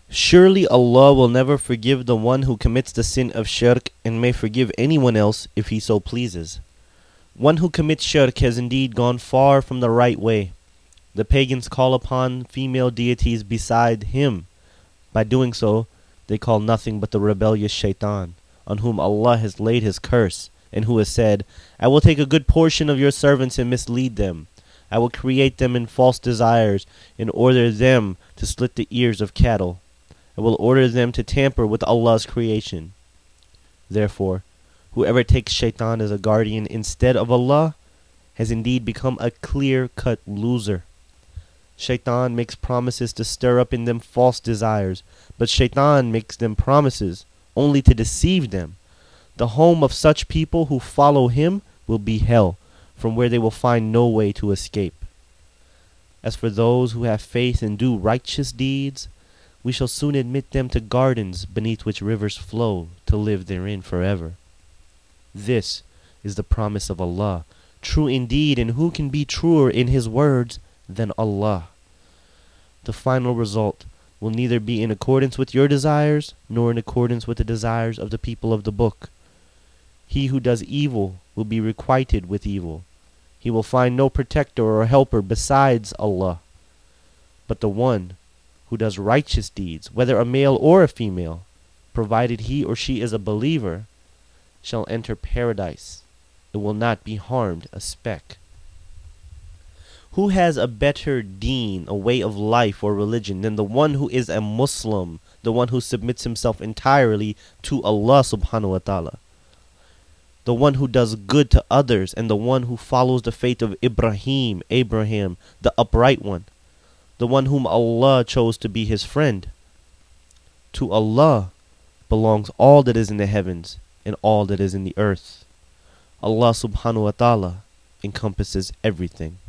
Surely Allah will never forgive the one who commits the sin of shirk and may forgive anyone else if he so pleases. One who commits shirk has indeed gone far from the right way. The pagans call upon female deities beside him. By doing so, they call nothing but the rebellious shaitan, on whom Allah has laid his curse, and who has said, I will take a good portion of your servants and mislead them. I will create them in false desires and order them to slit the ears of cattle. I will order them to tamper with Allah's creation. Therefore, whoever takes shaitan as a guardian instead of Allah has indeed become a clear-cut loser. Shaitan makes promises to stir up in them false desires, but shaitan makes them promises only to deceive them. The home of such people who follow him will be hell, from where they will find no way to escape. As for those who have faith and do righteous deeds, we shall soon admit them to gardens beneath which rivers flow to live therein forever. This is the promise of Allah, true indeed, and who can be truer in his words than Allah? The final result will neither be in accordance with your desires nor in accordance with the desires of the people of the book. He who does evil will be requited with evil. He will find no protector or helper besides Allah. But the one who does righteous deeds, whether a male or a female, provided he or she is a believer, shall enter paradise. It will not be harmed a speck. Who has a better deen, a way of life or religion, than the one who is a Muslim, the one who submits himself entirely to Allah subhanahu wa ta'ala? The one who does good to others, and the one who follows the faith of Abraham, the upright one, the one whom Allah chose to be his friend. To Allah belongs all that is in the heavens and all that is in the earth. Allah subhanahu wa ta'ala encompasses everything.